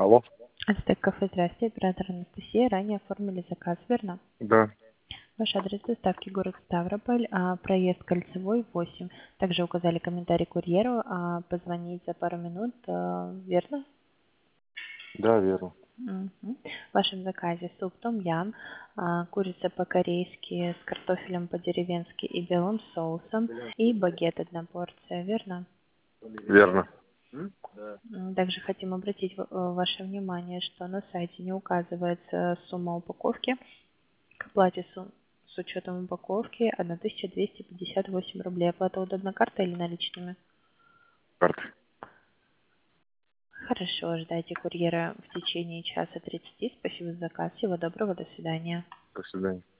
Алло. Ацтек кафе, здравствуйте, оператор Анастасия. Ранее оформили заказ, верно? Да, Ваш адрес доставки город Ставрополь, проезд Кольцевой, 8. Также указали комментарий курьеру, позвонить за пару минут, верно? да, верно. Мгм. В вашем заказе суп том-ям, курица по-корейски с картофелем по-деревенски и белым соусом, и багет одна порция, верно? Верно. Также хотим обратить ваше внимание, что на сайте не указывается сумма упаковки. К оплате с учетом упаковки 1258 рублей. Оплата удобна картой или наличными? Карты. Хорошо, ждайте курьера в течение часа 30. Спасибо за заказ. Всего доброго, до свидания. До свидания.